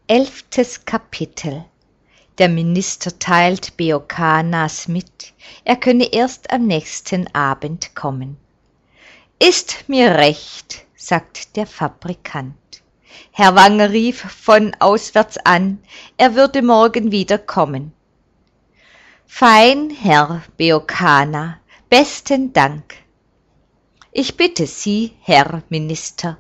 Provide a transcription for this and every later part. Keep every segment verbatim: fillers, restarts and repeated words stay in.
Elftes Kapitel. Der Minister teilt Beokanas mit, er könne erst am nächsten Abend kommen. »Ist mir recht«, sagt der Fabrikant. Herr Wanger rief von auswärts an, er würde morgen wieder kommen. »Fein, Herr Beokana, besten Dank. Ich bitte Sie, Herr Minister.«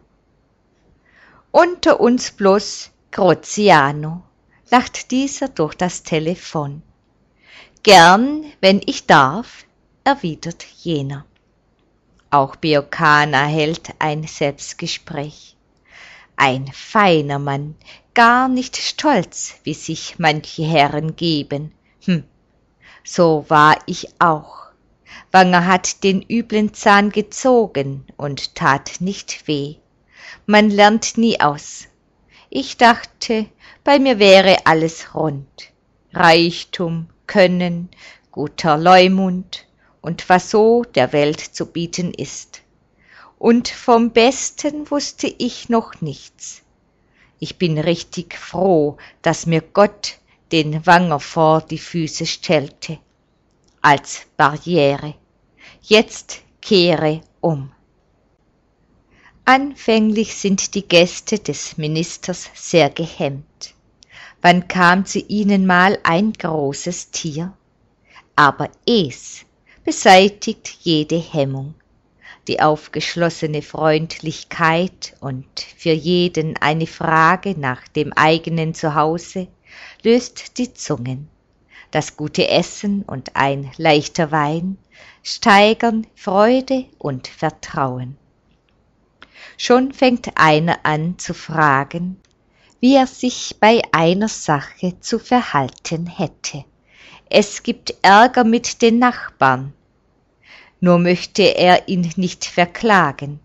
»Unter uns bloß Graziano«, lacht dieser durch das Telefon. »Gern, wenn ich darf«, erwidert jener. Auch Beokana hält ein Selbstgespräch. Ein feiner Mann, gar nicht stolz, wie sich manche Herren geben. Hm, so war ich auch. Wanger hat den üblen Zahn gezogen und tat nicht weh. Man lernt nie aus. Ich dachte, bei mir wäre alles rund. Reichtum, Können, guter Leumund und was so der Welt zu bieten ist. Und vom Besten wusste ich noch nichts. Ich bin richtig froh, dass mir Gott den Wanger vor die Füße stellte. Als Barriere. Jetzt kehre um. Anfänglich sind die Gäste des Ministers sehr gehemmt. Wann kam zu ihnen mal ein großes Tier? Aber es beseitigt jede Hemmung. Die aufgeschlossene Freundlichkeit und für jeden eine Frage nach dem eigenen Zuhause löst die Zungen. Das gute Essen und ein leichter Wein steigern Freude und Vertrauen. Schon fängt einer an zu fragen, wie er sich bei einer Sache zu verhalten hätte. Es gibt Ärger mit den Nachbarn. Nur möchte er ihn nicht verklagen.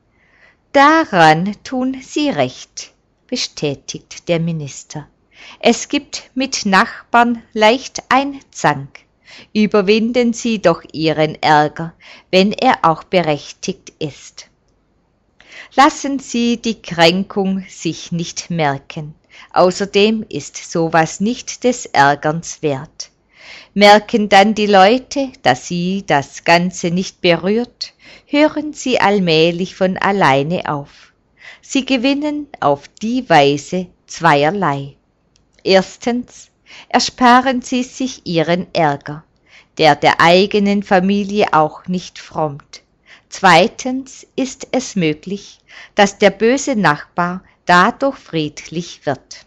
Daran tun Sie recht, bestätigt der Minister. Es gibt mit Nachbarn leicht ein Zank. Überwinden Sie doch Ihren Ärger, wenn er auch berechtigt ist. Lassen Sie die Kränkung sich nicht merken. Außerdem ist sowas nicht des Ärgerns wert. Merken dann die Leute, dass Sie das Ganze nicht berührt, hören Sie allmählich von alleine auf. Sie gewinnen auf die Weise zweierlei. Erstens ersparen Sie sich Ihren Ärger, der der eigenen Familie auch nicht frommt. Zweitens ist es möglich, dass der böse Nachbar dadurch friedlich wird.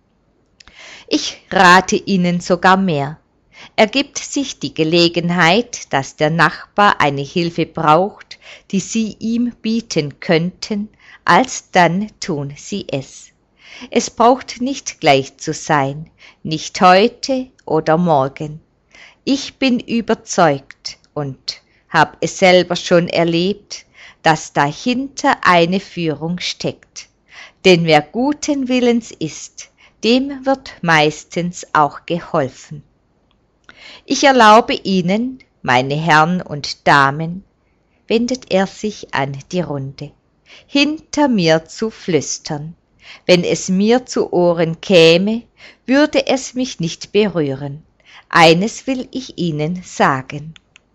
Ich rate Ihnen sogar mehr. Ergibt sich die Gelegenheit, dass der Nachbar eine Hilfe braucht, die Sie ihm bieten könnten, alsdann tun Sie es. Es braucht nicht gleich zu sein, nicht heute oder morgen. Ich bin überzeugt und hab es selber schon erlebt, dass dahinter eine Führung steckt. Denn wer guten Willens ist, dem wird meistens auch geholfen. Ich erlaube Ihnen, meine Herren und Damen, wendet er sich an die Runde, hinter mir zu flüstern. Wenn es mir zu Ohren käme, würde es mich nicht berühren. Eines will ich Ihnen sagen.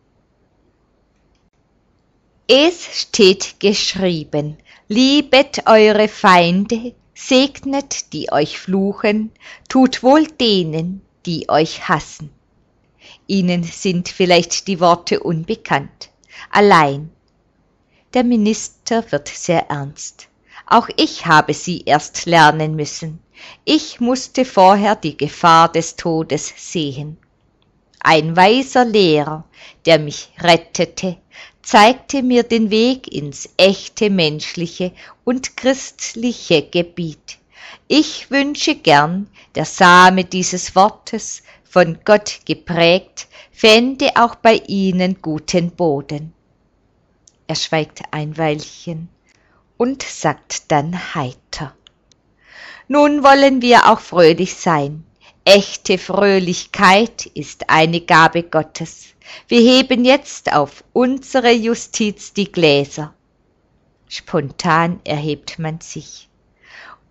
Es steht geschrieben, liebet eure Feinde, segnet, die euch fluchen, tut wohl denen, die euch hassen. Ihnen sind vielleicht die Worte unbekannt. Allein, der Minister wird sehr ernst. Auch ich habe sie erst lernen müssen. Ich musste vorher die Gefahr des Todes sehen. Ein weiser Lehrer, der mich rettete, zeigte mir den Weg ins echte menschliche und christliche Gebiet. Ich wünsche gern, der Same dieses Wortes, von Gott geprägt, fände auch bei Ihnen guten Boden. Er schweigt ein Weilchen und sagt dann heiter: Nun wollen wir auch fröhlich sein. Echte Fröhlichkeit ist eine Gabe Gottes. Wir heben jetzt auf unsere Justiz die Gläser. Spontan erhebt man sich.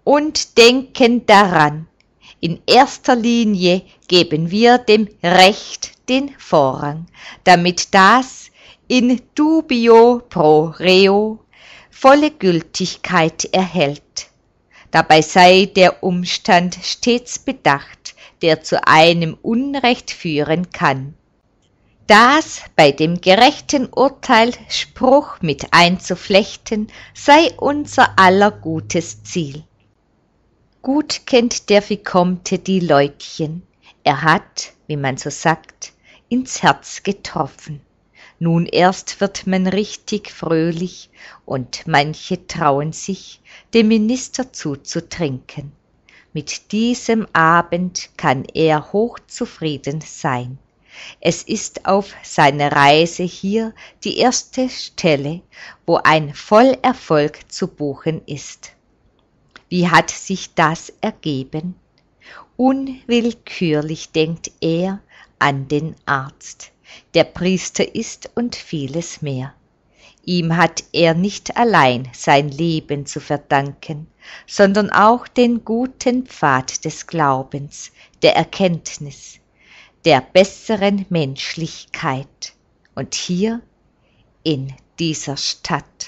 und denken daran, in erster Linie geben wir dem Recht den Vorrang, damit das in dubio pro reo volle Gültigkeit erhält. Dabei sei der Umstand stets bedacht, der zu einem Unrecht führen kann. Das bei dem gerechten Urteil Spruch mit einzuflechten, sei unser aller gutes Ziel. Gut kennt der Vicomte die Leutchen, er hat, wie man so sagt, ins Herz getroffen. Nun erst wird man richtig fröhlich, und manche trauen sich, dem Minister zuzutrinken. Mit diesem Abend kann er hochzufrieden sein. Es ist auf seiner Reise hier die erste Stelle, wo ein Vollerfolg zu buchen ist. Wie hat sich das ergeben? Unwillkürlich denkt er an den Arzt, der Priester ist und vieles mehr. Ihm hat er nicht allein sein Leben zu verdanken, sondern auch den guten Pfad des Glaubens, der Erkenntnis, der besseren Menschlichkeit. Und hier in dieser Stadt.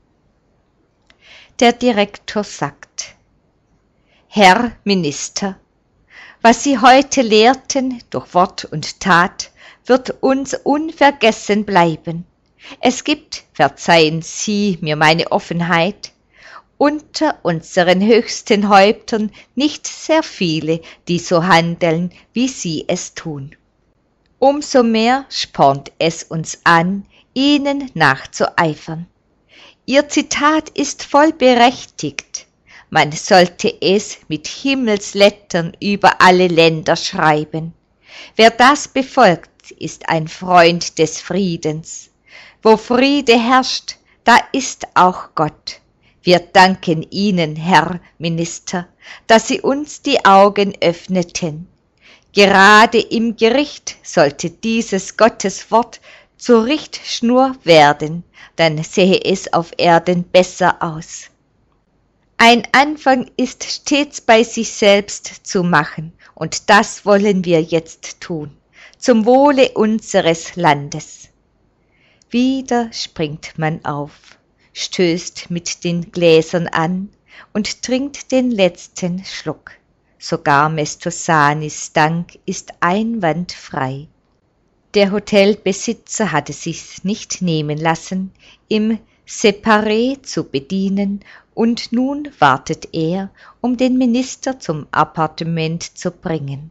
Der Direktor sagt: Herr Minister, was Sie heute lehrten durch Wort und Tat, wird uns unvergessen bleiben. Es gibt, verzeihen Sie mir meine Offenheit, unter unseren höchsten Häuptern nicht sehr viele, die so handeln, wie Sie es tun. Umso mehr spornt es uns an, Ihnen nachzueifern. Ihr Zitat ist voll berechtigt. Man sollte es mit Himmelslettern über alle Länder schreiben. Wer das befolgt, ist ein Freund des Friedens. Wo Friede herrscht, da ist auch Gott. Wir danken Ihnen, Herr Minister, dass Sie uns die Augen öffneten. Gerade im Gericht sollte dieses Gotteswort zur Richtschnur werden, dann sähe es auf Erden besser aus. Ein Anfang ist stets bei sich selbst zu machen, und das wollen wir jetzt tun, zum Wohle unseres Landes. Wieder springt man auf, stößt mit den Gläsern an und trinkt den letzten Schluck. Sogar Mestosanis Dank ist einwandfrei. Der Hotelbesitzer hatte sich's nicht nehmen lassen, im Separé zu bedienen, und nun wartet er, um den Minister zum Appartement zu bringen.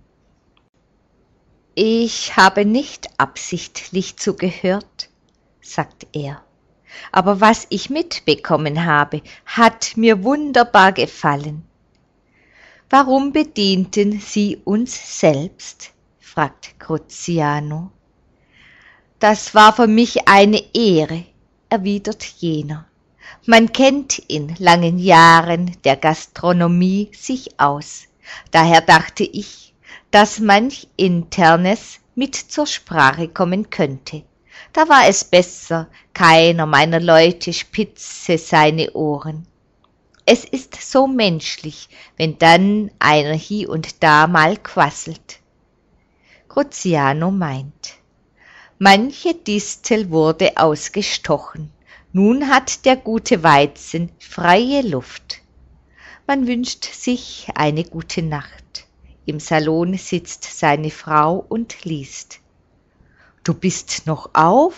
»Ich habe nicht absichtlich zugehört«, sagt er, »aber was ich mitbekommen habe, hat mir wunderbar gefallen.« »Warum bedienten Sie uns selbst?« fragt Grüziano. »Das war für mich eine Ehre«, erwidert jener. »Man kennt in langen Jahren der Gastronomie sich aus. Daher dachte ich, dass manch Internes mit zur Sprache kommen könnte. Da war es besser, keiner meiner Leute spitze seine Ohren. Es ist so menschlich, wenn dann einer hie und da mal quasselt.« Grüziano meint: Manche Distel wurde ausgestochen, nun hat der gute Weizen freie Luft. Man wünscht sich eine gute Nacht. Im Salon sitzt seine Frau und liest. »Du bist noch auf?«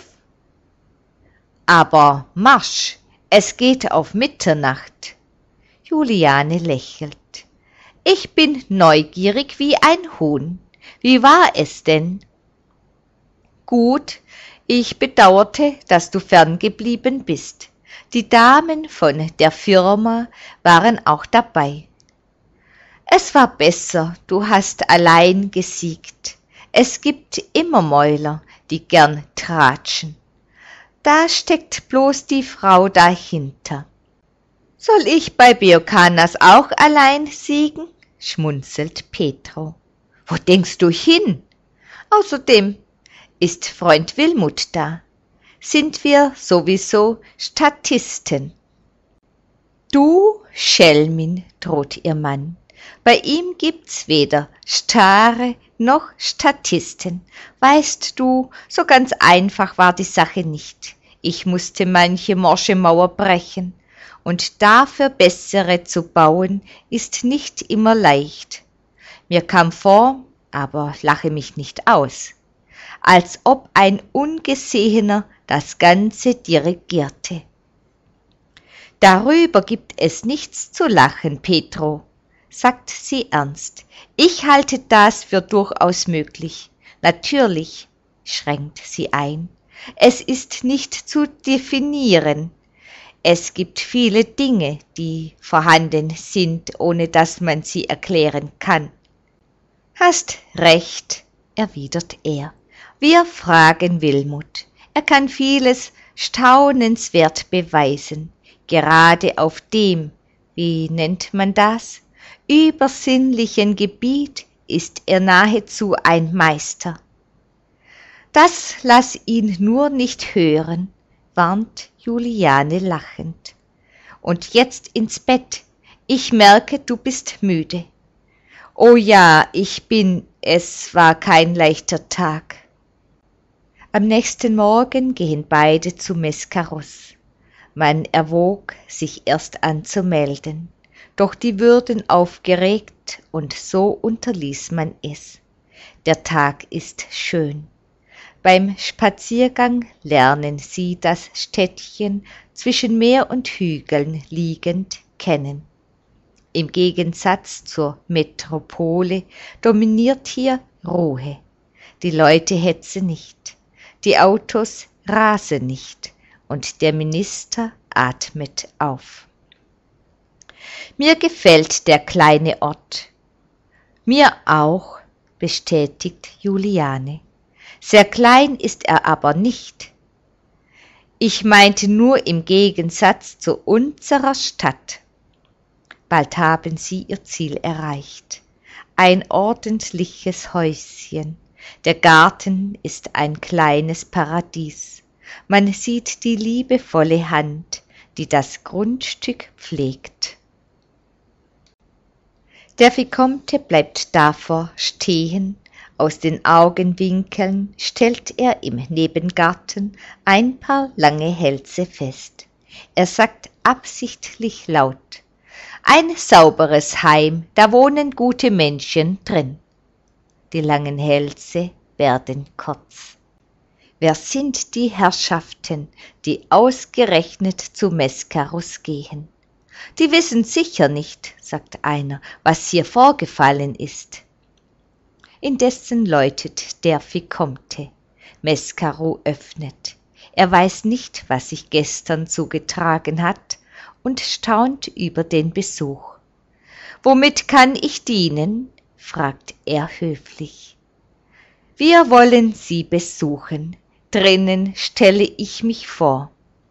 »Aber marsch, es geht auf Mitternacht.« Juliane lächelt. »Ich bin neugierig wie ein Huhn. Wie war es denn?« »Gut, ich bedauerte, dass du ferngeblieben bist. Die Damen von der Firma waren auch dabei.« »Es war besser, du hast allein gesiegt. Es gibt immer Mäuler, die gern tratschen. Da steckt bloß die Frau dahinter.« »Soll ich bei Biokanas auch allein siegen?« schmunzelt Petro. »Wo denkst du hin? Außerdem ist Freund Wilmut da. Sind wir sowieso Statisten?« »Du Schelmin, droht ihr Mann, bei ihm gibt's weder Stare noch Statisten. Weißt du, so ganz einfach war die Sache nicht. Ich mußte manche morsche Mauer brechen, und dafür bessere zu bauen, ist nicht immer leicht. Mir kam vor, aber lache mich nicht aus, als ob ein Ungesehener das Ganze dirigierte. Darüber gibt es nichts zu lachen, Petro, sagt sie ernst. Ich halte das für durchaus möglich. Natürlich, schränkt sie ein, es ist nicht zu definieren. Es gibt viele Dinge, die vorhanden sind, ohne dass man sie erklären kann. Hast recht, erwidert er. Wir fragen Wilmut. Er kann vieles staunenswert beweisen, gerade auf dem, wie nennt man das, übersinnlichen Gebiet ist er nahezu ein Meister. Das lass ihn nur nicht hören, warnt Juliane lachend. Und jetzt ins Bett, ich merke, du bist müde. Oh ja, ich bin, es war kein leichter Tag. Am nächsten Morgen gehen beide zu Mescaros. Man erwog, sich erst anzumelden, doch die würden aufgeregt und so unterließ man es. Der Tag ist schön. Beim Spaziergang lernen sie das Städtchen zwischen Meer und Hügeln liegend kennen. Im Gegensatz zur Metropole dominiert hier Ruhe. Die Leute hetzen nicht, die Autos rasen nicht und der Minister atmet auf. Mir gefällt der kleine Ort. Mir auch, bestätigt Juliane. Sehr klein ist er aber nicht. Ich meinte nur im Gegensatz zu unserer Stadt. Bald haben sie ihr Ziel erreicht. Ein ordentliches Häuschen. Der Garten ist ein kleines Paradies. Man sieht die liebevolle Hand, die das Grundstück pflegt. Der Vicomte bleibt davor stehen. Aus den Augenwinkeln stellt er im Nebengarten ein paar lange Hälse fest. Er sagt absichtlich laut: Ein sauberes Heim, da wohnen gute Menschen drin. Die langen Hälse werden kurz. Wer sind die Herrschaften, die ausgerechnet zu Mescaros gehen? Die wissen sicher nicht, sagt einer, was hier vorgefallen ist. Indessen läutet der Vicomte. Mescaro öffnet. Er weiß nicht, was sich gestern zugetragen hat und staunt über den Besuch. »Womit kann ich dienen?« fragt er höflich. »Wir wollen Sie besuchen. Drinnen stelle ich mich vor.«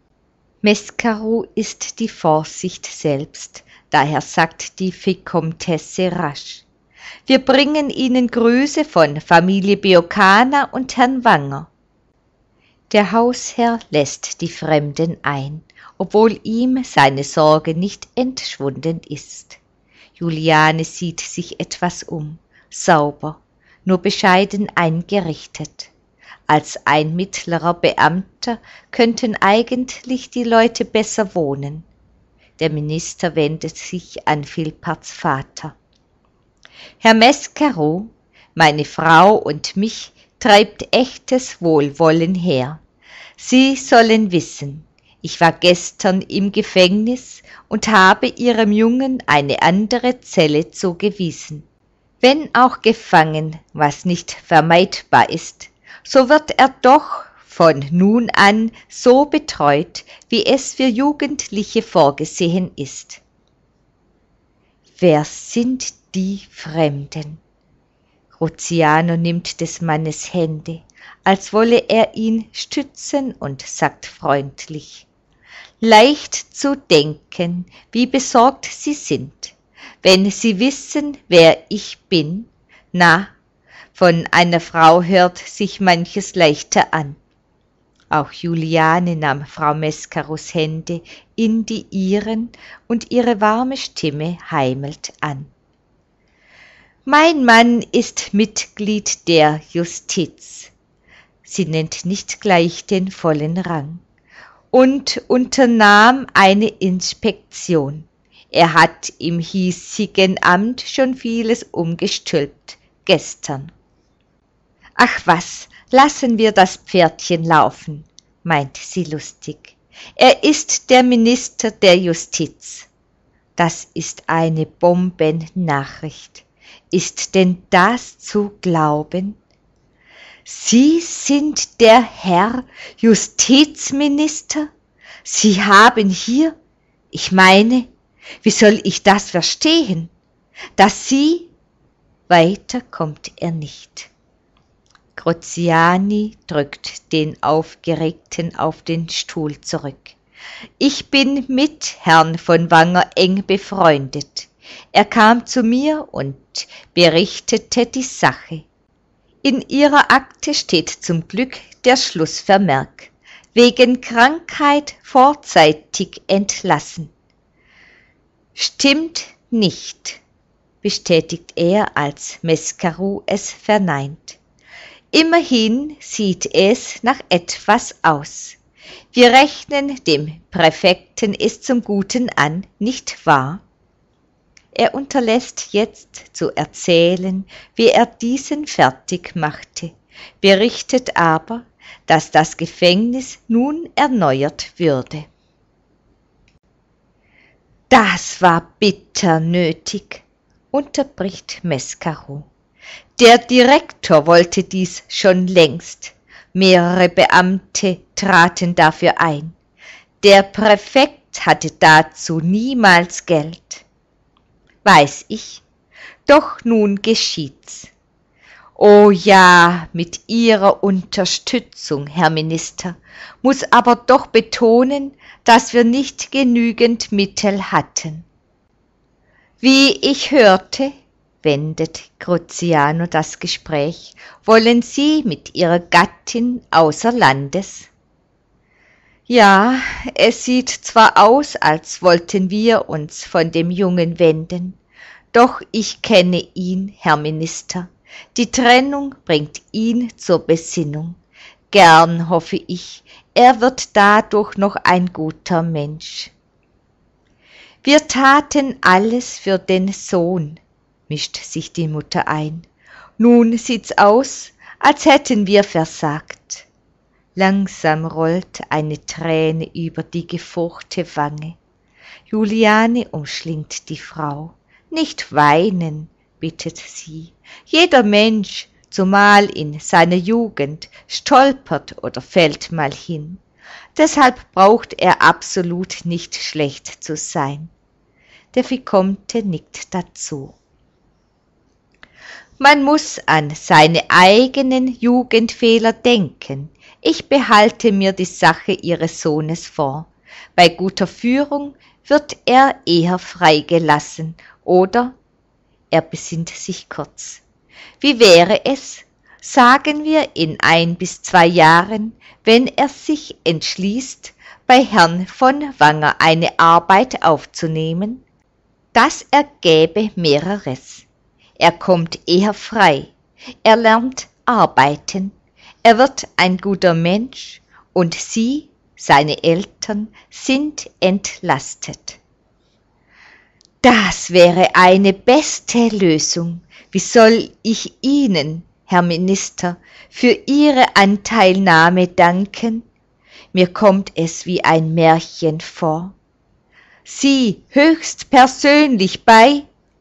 Mescaro ist die Vorsicht selbst, daher sagt die Vicomtesse rasch: »Wir bringen Ihnen Grüße von Familie Beocana und Herrn Wanger.« Der Hausherr lässt die Fremden ein, obwohl ihm seine Sorge nicht entschwunden ist. Juliane sieht sich etwas um, sauber, nur bescheiden eingerichtet. Als ein mittlerer Beamter könnten eigentlich die Leute besser wohnen. Der Minister wendet sich an Philparts Vater. »Herr Mescaro, meine Frau und mich treibt echtes Wohlwollen her. Sie sollen wissen, ich war gestern im Gefängnis und habe Ihrem Jungen eine andere Zelle zugewiesen. Wenn auch gefangen, was nicht vermeidbar ist, so wird er doch von nun an so betreut, wie es für Jugendliche vorgesehen ist.« Wer sind die Fremden? Roziano nimmt des Mannes Hände, als wolle er ihn stützen und sagt freundlich: »Leicht zu denken, wie besorgt Sie sind. Wenn Sie wissen, wer ich bin, na, von einer Frau hört sich manches leichter an. Auch Juliane nahm Frau Mescarus Hände in die ihren und ihre warme Stimme heimelt an. Mein Mann ist Mitglied der Justiz. Sie nennt nicht gleich den vollen Rang. Und unternahm eine Inspektion. Er hat im hiesigen Amt schon vieles umgestülpt, gestern. Ach was, lassen wir das Pferdchen laufen, meint sie lustig. Er ist der Minister der Justiz. Das ist eine Bombennachricht. Ist denn das zu glauben? Sie sind der Herr Justizminister? Sie haben hier, ich meine, wie soll ich das verstehen, dass Sie, weiter kommt er nicht. Grozziani drückt den Aufgeregten auf den Stuhl zurück. Ich bin mit Herrn von Wanger eng befreundet. Er kam zu mir und berichtete die Sache. In ihrer Akte steht zum Glück der Schlussvermerk. Wegen Krankheit vorzeitig entlassen. Stimmt nicht, bestätigt er, als Mescaru es verneint. Immerhin sieht es nach etwas aus. Wir rechnen dem Präfekten es zum Guten an, nicht wahr? Er unterlässt jetzt zu erzählen, wie er diesen fertig machte, berichtet aber, dass das Gefängnis nun erneuert würde. Das war bitter nötig, unterbricht Mescaru. Der Direktor wollte dies schon längst. Mehrere Beamte traten dafür ein. Der Präfekt hatte dazu niemals Geld. Weiß ich, doch nun geschieht's. Oh ja, mit Ihrer Unterstützung, Herr Minister, muss aber doch betonen, dass wir nicht genügend Mittel hatten. Wie ich hörte, wendet Grozziano das Gespräch, wollen Sie mit Ihrer Gattin außer Landes? Ja, es sieht zwar aus, als wollten wir uns von dem Jungen wenden, doch ich kenne ihn, Herr Minister. Die Trennung bringt ihn zur Besinnung. Gern hoffe ich, er wird dadurch noch ein guter Mensch. Wir taten alles für den Sohn, mischt sich die Mutter ein. Nun sieht's aus, als hätten wir versagt. Langsam rollt eine Träne über die gefurchte Wange. Juliane umschlingt die Frau. Nicht weinen, bittet sie. Jeder Mensch, zumal in seiner Jugend, stolpert oder fällt mal hin. Deshalb braucht er absolut nicht schlecht zu sein. Der Vicomte nickt dazu. Man muss an seine eigenen Jugendfehler denken. Ich behalte mir die Sache Ihres Sohnes vor. Bei guter Führung wird er eher freigelassen, oder? Er besinnt sich kurz. Wie wäre es, sagen wir in ein bis zwei Jahren, wenn er sich entschließt, bei Herrn von Wanger eine Arbeit aufzunehmen? Das ergäbe mehreres. Er kommt eher frei, er lernt arbeiten, er wird ein guter Mensch und Sie, seine Eltern, sind entlastet. Das wäre eine beste Lösung. Wie soll ich Ihnen, Herr Minister, für Ihre Anteilnahme danken? Mir kommt es wie ein Märchen vor. Sie höchst persönlich bei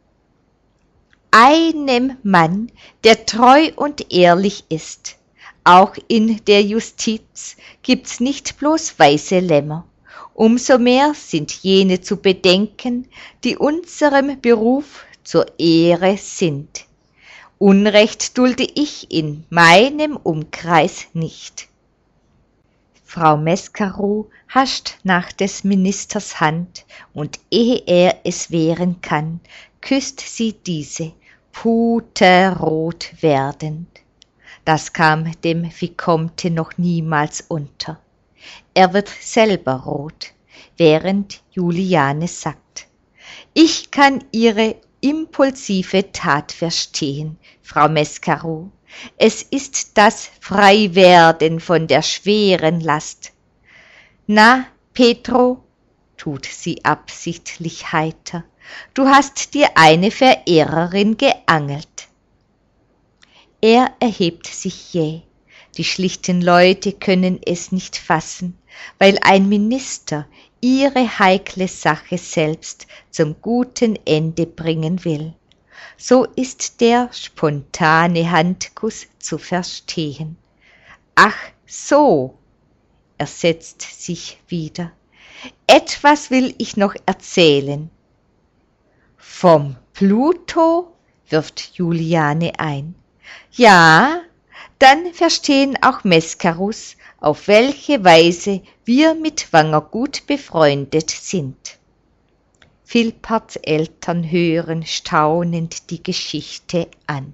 einem Mann, der treu und ehrlich ist. Auch in der Justiz gibt's nicht bloß weiße Lämmer. Umso mehr sind jene zu bedenken, die unserem Beruf zur Ehre sind. Unrecht dulde ich in meinem Umkreis nicht. Frau Mescaru hascht nach des Ministers Hand, und ehe er es wehren kann, küsst sie diese, puterrot werdend. Das kam dem Vicomte noch niemals unter. Er wird selber rot, während Juliane sagt: »Ich kann Ihre impulsive Tat verstehen, Frau Mescaro. Es ist das Freiwerden von der schweren Last.« »Na, Petro«, tut sie absichtlich heiter, »du hast dir eine Verehrerin geangelt.« Er erhebt sich jäh. Die schlichten Leute können es nicht fassen, weil ein Minister ihre heikle Sache selbst zum guten Ende bringen will. So ist der spontane Handkuss zu verstehen. »Ach so«, er setzt sich wieder, »etwas will ich noch erzählen.« »Vom Pluto?«, wirft Juliane ein. »Ja, dann verstehen auch Mescarus, auf welche Weise wir mit Wanger gut befreundet sind.« Philperts Eltern hören staunend die Geschichte an.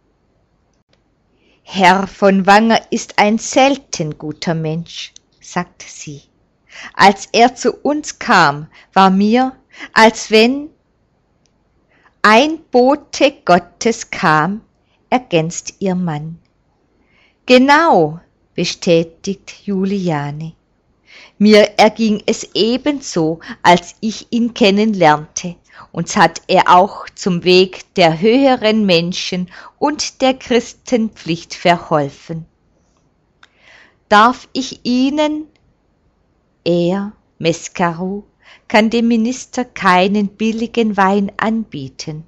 »Herr von Wanger ist ein selten guter Mensch«, sagt sie. »Als er zu uns kam, war mir, als wenn ein Bote Gottes kam«, ergänzt ihr Mann. »Genau«, bestätigt Juliane. »Mir erging es ebenso, als ich ihn kennenlernte. Uns hat er auch zum Weg der höheren Menschen und der Christenpflicht verholfen. Darf ich Ihnen...« Er, Mescaro, kann dem Minister keinen billigen Wein anbieten.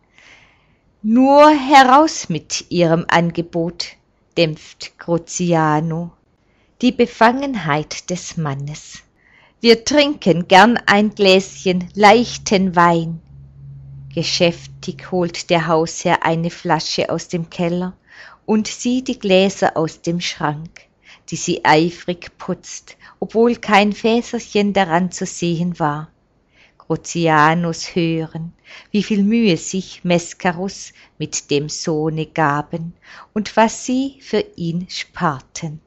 »Nur heraus mit Ihrem Angebot«, dämpft Gruziano. Die Befangenheit des Mannes. »Wir trinken gern ein Gläschen leichten Wein.« Geschäftig holt der Hausherr eine Flasche aus dem Keller und sie die Gläser aus dem Schrank, die sie eifrig putzt, obwohl kein Fäserchen daran zu sehen war. Gruzianos hören, wie viel Mühe sich Mescarus mit dem Sohne gaben und was sie für ihn sparten.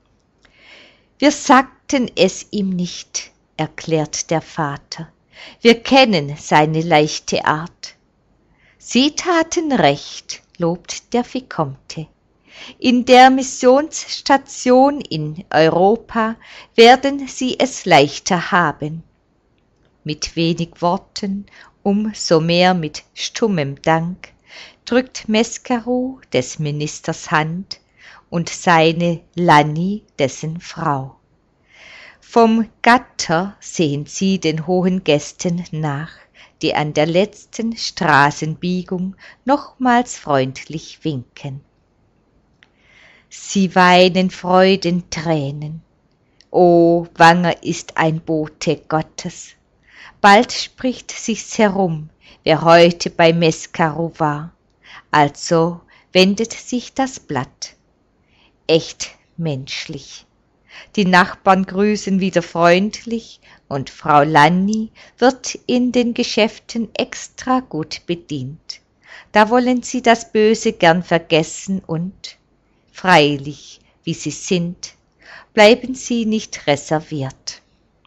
»Wir sagten es ihm nicht«, erklärt der Vater. »Wir kennen seine leichte Art.« »Sie taten recht«, lobt der Vicomte. »In der Missionsstation in Europa werden Sie es leichter haben.« Mit wenig Worten, umso mehr mit stummem Dank, drückt Mescaro des Ministers Hand und seine Lanni dessen Frau. Vom Gatter sehen sie den hohen Gästen nach, die an der letzten Straßenbiegung nochmals freundlich winken. Sie weinen Freudentränen. O, Wanger ist ein Bote Gottes. Bald spricht sich's herum, wer heute bei Mescaro war. Also wendet sich das Blatt. Echt menschlich. Die Nachbarn grüßen wieder freundlich und Frau Lanni wird in den Geschäften extra gut bedient. Da wollen sie das Böse gern vergessen und, freilich, wie sie sind, bleiben sie nicht reserviert.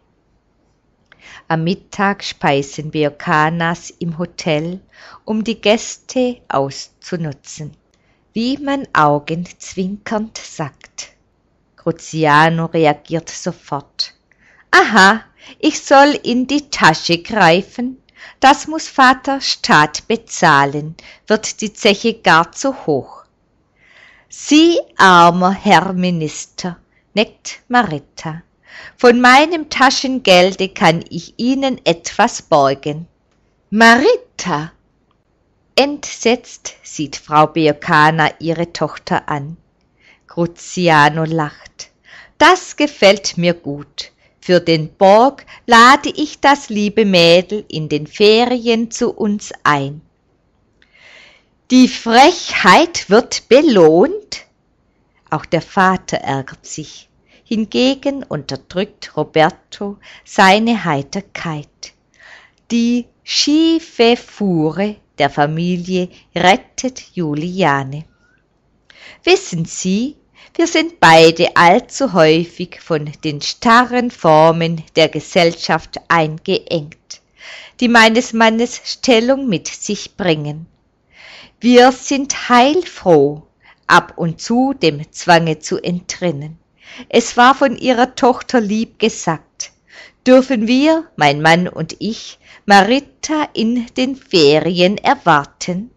Am Mittag speisen Beocanas im Hotel, um die Gäste auszunutzen. Wie man augenzwinkernd sagt. Gruziano reagiert sofort. »Aha, ich soll in die Tasche greifen? Das muss Vater Staat bezahlen, wird die Zeche gar zu hoch.« »Sie, armer Herr Minister«, neckt Marita, »von meinem Taschengelde kann ich Ihnen etwas borgen.« »Marita!« Entsetzt sieht Frau Beocana ihre Tochter an. Gruziano lacht. »Das gefällt mir gut. Für den Borg lade ich das liebe Mädel in den Ferien zu uns ein.« »Die Frechheit wird belohnt?« Auch der Vater ärgert sich. Hingegen unterdrückt Roberto seine Heiterkeit. Die schiefe Fuhre der Familie rettet Juliane. Wissen Sie, wir sind beide allzu häufig von den starren Formen der Gesellschaft eingeengt, die meines Mannes Stellung mit sich bringen. Wir sind heilfroh, ab und zu dem Zwange zu entrinnen. Es war von Ihrer Tochter lieb gesagt. Dürfen wir, mein Mann und ich, Marita in den Ferien erwarten?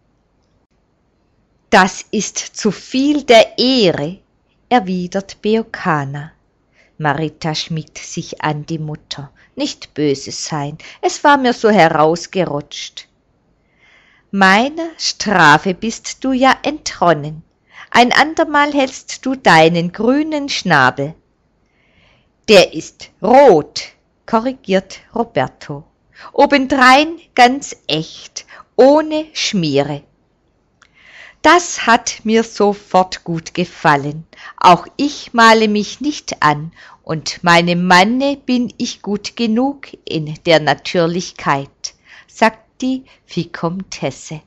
Das ist zu viel der Ehre, erwidert Beokhana. Marita schmiegt sich an die Mutter. Nicht böse sein, es war mir so herausgerutscht. Meiner Strafe bist du ja entronnen. Ein andermal hältst du deinen grünen Schnabel. Der ist rot, korrigiert Roberto. Obendrein ganz echt, ohne Schmiere. Das hat mir sofort gut gefallen. Auch ich male mich nicht an, und meinem Manne bin ich gut genug in der Natürlichkeit, sagt die Vicomtesse.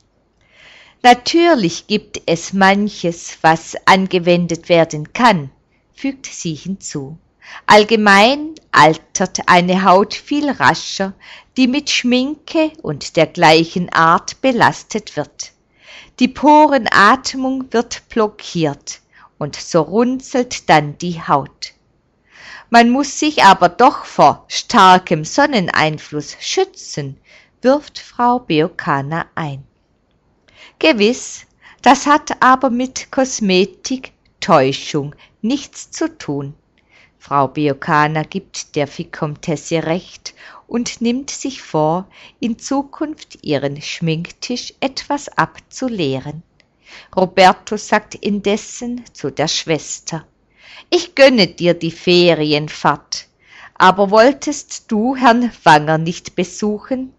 Natürlich gibt es manches, was angewendet werden kann, fügt sie hinzu. Allgemein altert eine Haut viel rascher, die mit Schminke und dergleichen Art belastet wird. Die Porenatmung wird blockiert und so runzelt dann die Haut. Man muss sich aber doch vor starkem Sonneneinfluss schützen, wirft Frau Beokhana ein. Gewiss, das hat aber mit Kosmetik, Täuschung nichts zu tun. Frau Beokhana gibt der Vicomtesse recht und nimmt sich vor, in Zukunft ihren Schminktisch etwas abzuleeren. Roberto sagt indessen zu der Schwester: »Ich gönne dir die Ferienfahrt, aber wolltest du Herrn Wanger nicht besuchen?«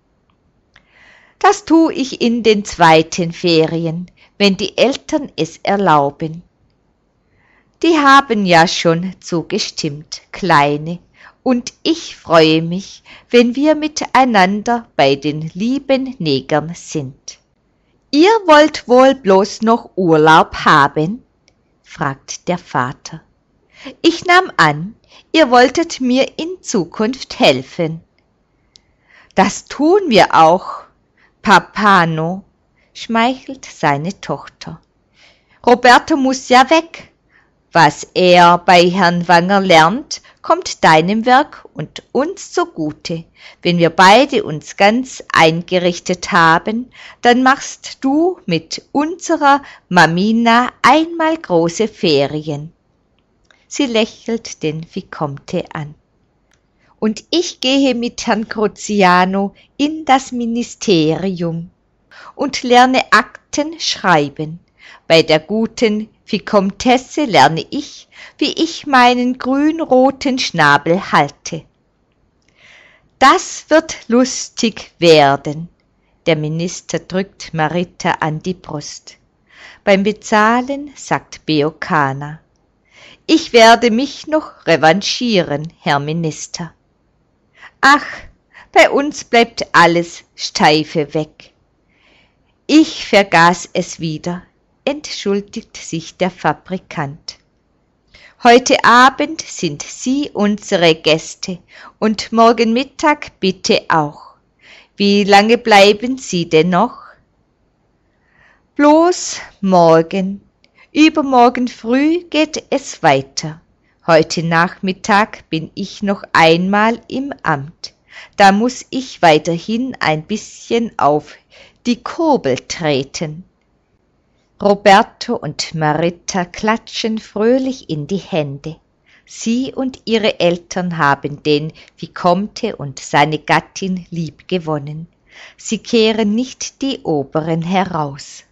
»Das tu ich in den zweiten Ferien, wenn die Eltern es erlauben.« »Die haben ja schon zugestimmt, Kleine, und ich freue mich, wenn wir miteinander bei den lieben Negern sind.« »Ihr wollt wohl bloß noch Urlaub haben?« fragt der Vater. »Ich nahm an, ihr wolltet mir in Zukunft helfen.« »Das tun wir auch, Papano«, schmeichelt seine Tochter. »Roberto muß ja weg. Was er bei Herrn Wanger lernt, kommt deinem Werk und uns zugute. Wenn wir beide uns ganz eingerichtet haben, dann machst du mit unserer Mamina einmal große Ferien.« Sie lächelt den Vicomte an. »Und ich gehe mit Herrn Cruziano in das Ministerium und lerne Akten schreiben. Bei der guten Vicomtesse lerne ich, wie ich meinen grün-roten Schnabel halte.« »Das wird lustig werden«, der Minister drückt Marita an die Brust. Beim Bezahlen sagt Beokhana: »Ich werde mich noch revanchieren, Herr Minister.« »Ach, bei uns bleibt alles steife weg. Ich vergaß es wieder«, entschuldigt sich der Fabrikant. »Heute Abend sind Sie unsere Gäste und morgen Mittag bitte auch. Wie lange bleiben Sie denn noch?« »Bloß morgen. Übermorgen früh geht es weiter. Heute Nachmittag bin ich noch einmal im Amt. Da muß ich weiterhin ein bisschen auf die Kurbel treten.« Roberto und Marita klatschen fröhlich in die Hände. Sie und ihre Eltern haben den Vicomte und seine Gattin lieb gewonnen. Sie kehren nicht die Oberen heraus.